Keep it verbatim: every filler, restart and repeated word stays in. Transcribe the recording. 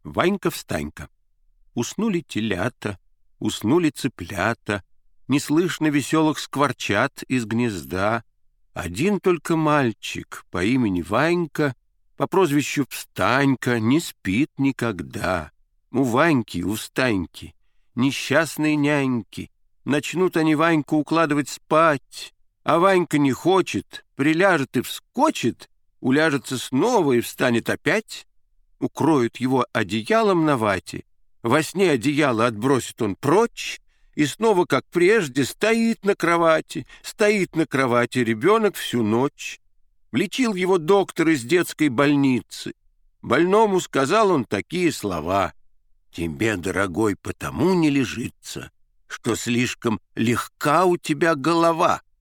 Ванька-встанька. Уснули телята, уснули цыплята, не слышно веселых скворчат из гнезда. Один только мальчик по имени Ванька, по прозвищу Встанька, не спит никогда. У Ваньки, у Встаньки несчастные няньки. Начнут они Ваньку укладывать спать, а Ванька не хочет, приляжет и вскочит, уляжется снова и встанет опять. Укроют его одеялом на вате, во сне одеяло отбросит он прочь, и снова, как прежде, стоит на кровати, стоит на кровати ребенок всю ночь. Лечил его доктор из детской больницы. Больному сказал он такие слова: «Тебе, дорогой, потому не лежится, что слишком легка у тебя голова».